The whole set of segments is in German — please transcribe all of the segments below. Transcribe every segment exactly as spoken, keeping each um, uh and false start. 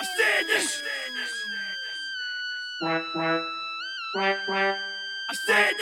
Ich seh dich. Ich seh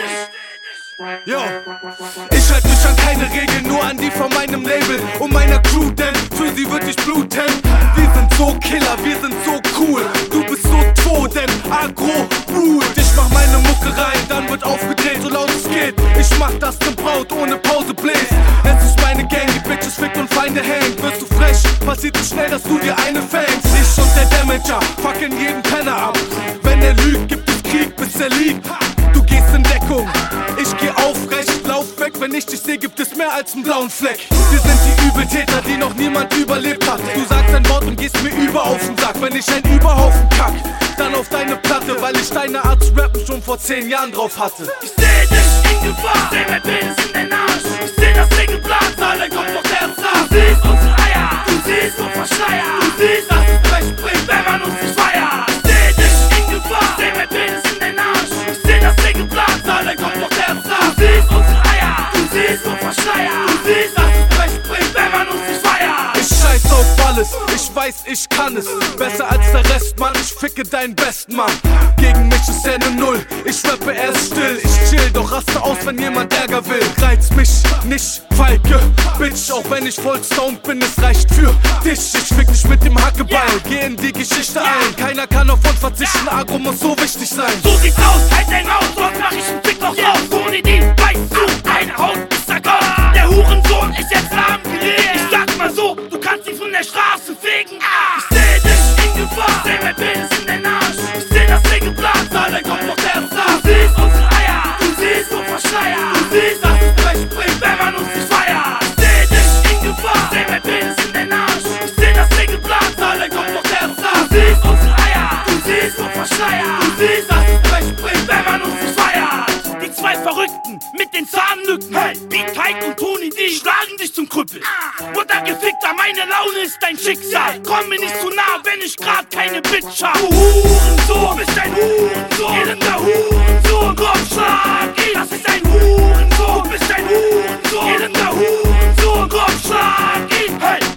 dich. Yo, ich halte mich an keine Regeln, nur an die von meinem Label und meiner Crew, denn für sie würd ich bluten. Wir sind so Killer, wir sind so cool, du bist so tot, denn Agro ruled. Ich mach meine Mucke rein, dann wird aufgedreht, so laut es geht. Ich mach das zum Braut, ohne Pause bläst. Es ist meine Gang, die Bitches fickt und Feinde hängt. Wirst du frech, passiert es schnell, dass du dir eine fängst. Ich und der Damager, fucken jeden Penner ab. Wenn er lügt, gibt es Krieg, bis er liegt. Du gehst in Deckung, ich geh aufrecht, lauf weg, wenn ich dich seh, gibt es mehr als einen blauen Fleck. Wir sind die Übeltäter, die noch niemand überlebt hat. Du sagst ein Wort und gehst mir über auf den Sack. Wenn ich ein Überhaufen kack, dann auf deine Platte, weil ich deine Art zu rappen schon vor zehn Jahren drauf hatte. Ich seh dich in Gefahr, seh mein Penis in den Arsch. Ich seh das Regelblatt, alle kommt noch der Zahn. Du siehst unsere Eier, du siehst uns verschleiert. Du siehst, dass es recht bringt, wenn man uns nicht feiert. Ich seh dich in Gefahr, seh mein Penis in den Arsch. Ich seh das Regelblatt, alle kommt noch der Zahn. Du siehst unsere Eier, du siehst uns verschleiert. Du siehst, dass es recht bringt, wenn man uns nicht feiert. Ich scheiß auf alles, ich weiß, ich kann es. Besser als der Rest, Mann, ich ficke deinen besten Mann. Gegen mich ist er ne Null, ich rappe erst still. Ich chill, doch raste aus, wenn jemand Ärger will. Reiz mich nicht, Falke, Bitch, auch wenn ich voll stoned bin, es reicht für dich. Ich fick dich mit dem Hackebeil, geh in die Geschichte ein. Keiner kann auf uns verzichten, Agro muss so wichtig sein. So sieht's aus, halt dein Maul, sonst mach ich einen Fick noch raus. Ohne die, weißt du, eine Haut ist da Gott. Der Hurensohn ist jetzt lahmgelegt. Ich sag mal so, du kannst ihn von der Straße fegen. Ich seh dich in Gefahr, seh mein Penis in den Arsch. Ich seh das Regelblatt, dann kommt noch der Zahn. Du siehst unsere Eier, du siehst uns verschleiert. Du siehst, dass es recht bringt, wenn man uns nicht feiert. Ich seh dich in Gefahr, seh mein Penis in den Arsch. Ich seh das Regelblatt, dann kommt noch der Zahn. Du siehst unsere Eier, du siehst uns verschleiert. Du siehst, dass es recht bringt, wenn man uns nicht feiert. Die zwei Verrückten mit den Zahnlücken, hey, Beat Hike und Tony D, schlagen dich zum Krüppel. Muttergefickter, meine Laune ist dein Schicksal. Komm mir nicht zu nah, wenn ich grad keine Bitch hab. Du Hurensohn, du bist ein Hurensohn, elender Hurensohn, komm schlag ihn. Das ist ein Hurensohn, du bist ein Hurensohn, elender Hurensohn, komm schlag ihn. Hey.